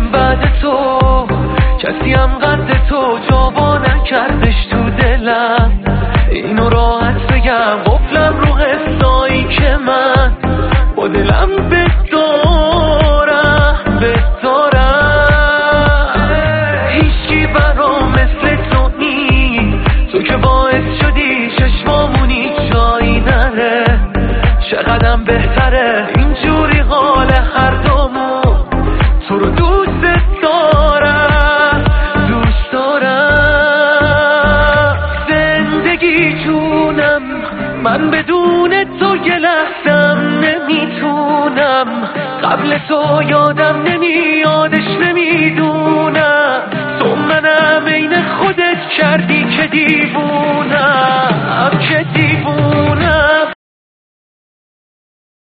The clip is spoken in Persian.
بعد تو کسی هم قد تو جا نکردش تو دلم. اینو راحت بگم قفلم رو قصایی که من با دلم بدارم. هیچکی برام مثل تو نی، تو که باعث شدی چشمامونی جایی نره. چقدرم بهتره اینجوری حال هر دومون. تو رو دوست دارم زندگی جونم. من بدون تو یه لحظم نمیتونم. قبل تو یادم نمیادش نمیدونم. تو منم عین خودت کردی که دیوونم